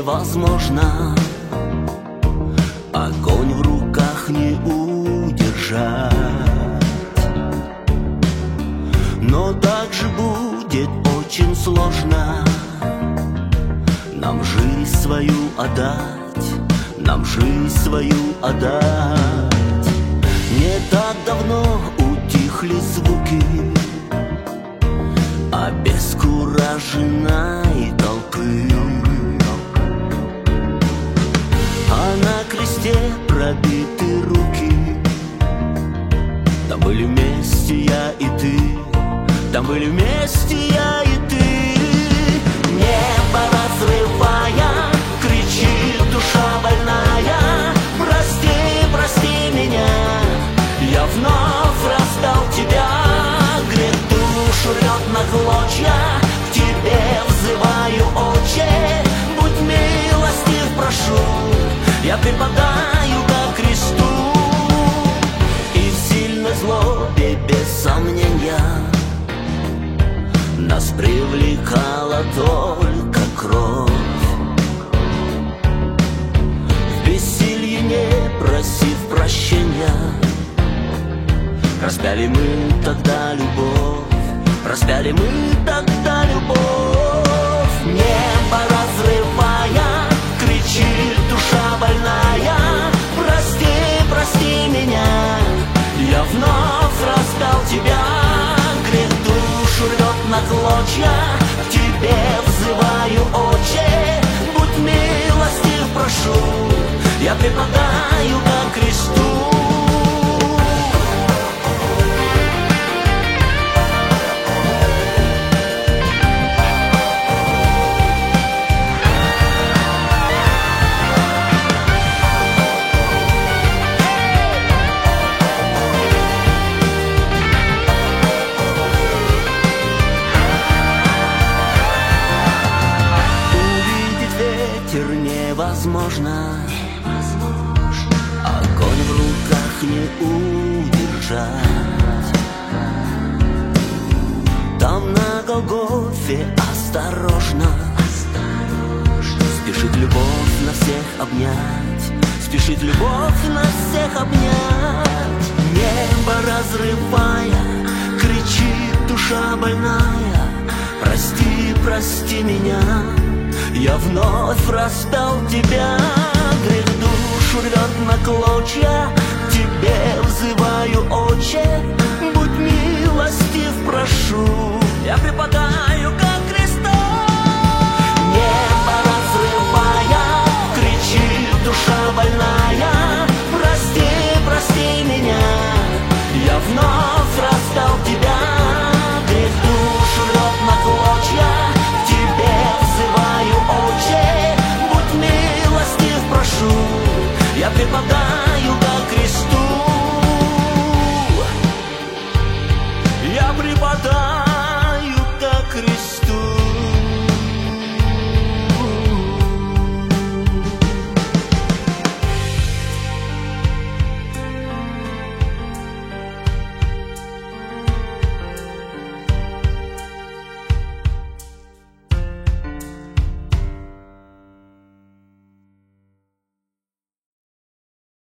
невозможно, огонь в руках не удержать. Но также будет очень сложно нам жизнь свою отдать, нам жизнь свою отдать. Не так давно утихли звуки обескураженной толпы, а на кресте пробиты руки. Там были вместе я и ты, там были вместе я и ты. Небо разрывая, кричит душа больная: прости, прости меня, я вновь раздал тебя. Грех душу рвет на клочья, к тебе взываю, Отче. Будь милостив, прошу, я припадаю ко кресту. И в сильной злобе, без сомнения, нас привлекала только кровь. В бессилье, не просив прощения, распяли мы тогда любовь, распяли мы тогда любовь. Небо разрывая, кричит душа больная: прости, прости меня, я вновь распял тебя. Грех душу рвет на клочья, к тебе взываю, Отче. Будь милостив, прошу, я припадаю ко кресту. Невозможно, огонь в руках не удержать. Там на Голгофе осторожно спешит любовь на всех обнять, спешит любовь на всех обнять. Небо разрывая, кричит душа больная: прости, прости меня, я вновь распял тебя. Грех душу рвет на клочья, тебе взываю, Отче. Будь милостив, прошу, я припадаю как